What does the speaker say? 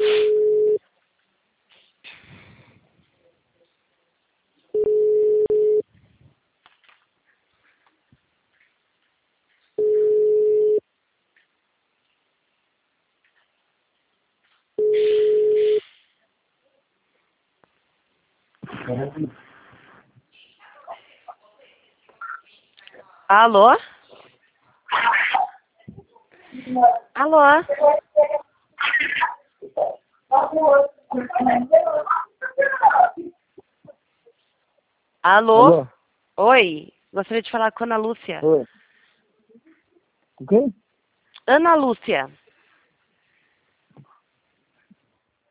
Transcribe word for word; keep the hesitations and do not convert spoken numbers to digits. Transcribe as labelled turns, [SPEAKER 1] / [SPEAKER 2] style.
[SPEAKER 1] Alô? Alô? Alô?
[SPEAKER 2] Alô?
[SPEAKER 1] Oi, gostaria de falar com a Ana Lúcia.
[SPEAKER 2] Oi. Com quem?
[SPEAKER 1] Ana Lúcia.